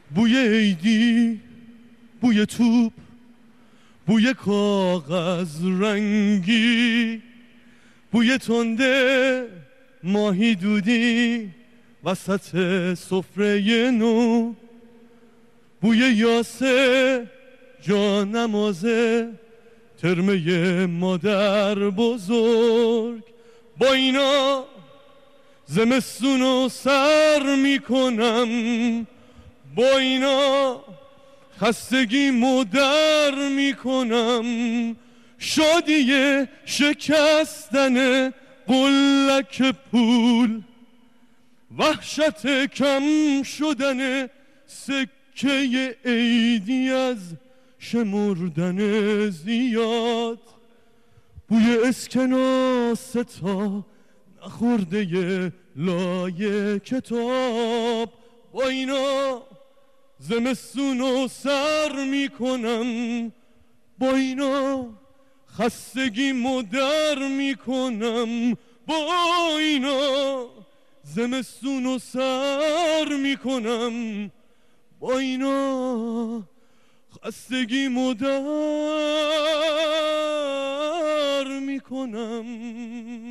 بوی عیدی، بوی توپ، بوی کاغذ رنگی، بوی تنده ماهی دودی وسط سفره نو، بوی یاسه جا نمازه ترمه مادر بزرگ. با اینا زمستونو سر میکنم، با اینا خستگی مدر میکنم. شادی شکستن قلک پول، وحشت کم شدن سکه عیدی از شمردن زیاد. بوی اسکناس تا نخورده لای کتاب. با اینا زمستونو سر میکنم، با اینا خستگی مدر میکنم. با اینا زمستونو سر میکنم، با اینا خستگی مدر میکنم.